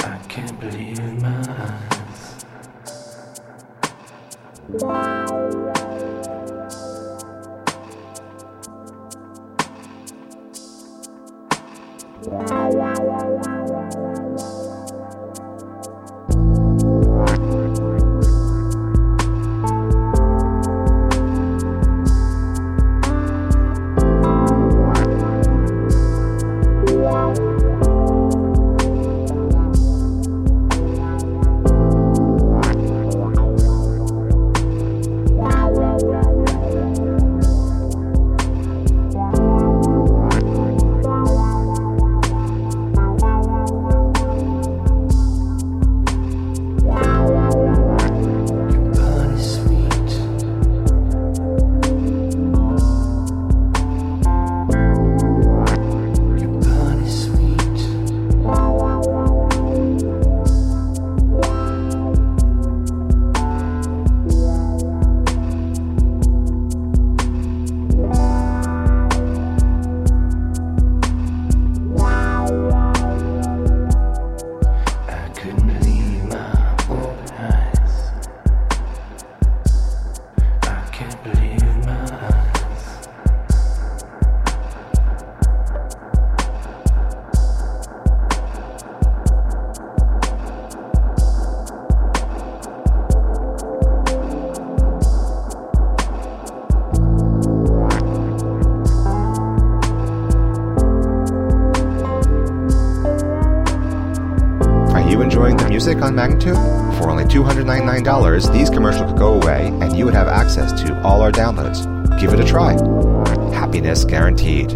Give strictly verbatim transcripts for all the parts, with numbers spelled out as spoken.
I can't believe my eyes. Music on Magnitude? For only two hundred ninety-nine dollars, these commercials could go away and you would have access to all our downloads. Give it a try. Happiness guaranteed.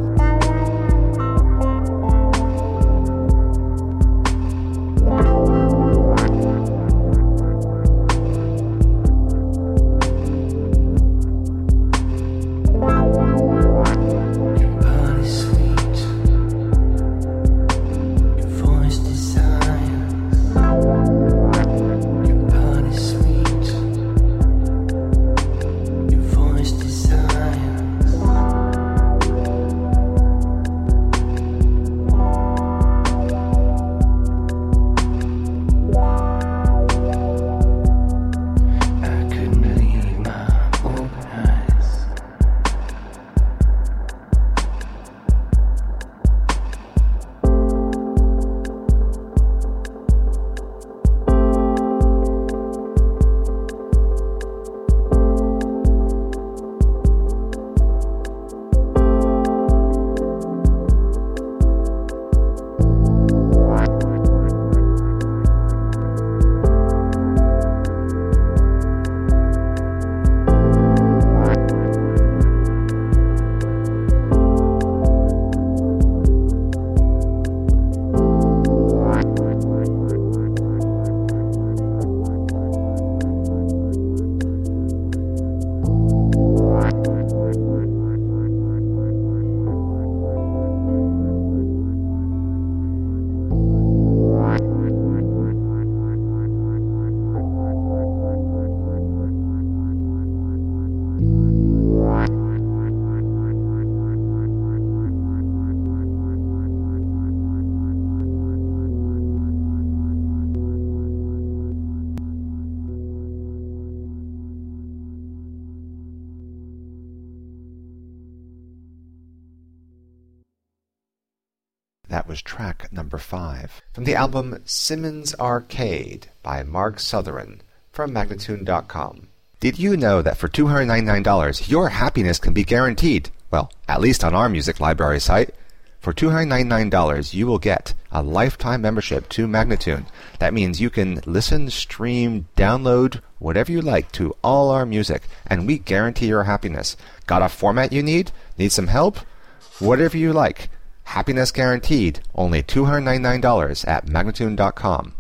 That was track number five from the album Simmons Arcade by Mark Southern from Magnatune dot com. Did you know that for two hundred ninety-nine dollars your happiness can be guaranteed? Well, at least on our music library site. For two hundred ninety-nine dollars you will get a lifetime membership to Magnatune. That means you can listen, stream, download, whatever you like to all our music, and we guarantee your happiness. Got a format you need? Need some help? Whatever you like. Happiness guaranteed. Only two hundred ninety-nine dollars at Magnatune dot com.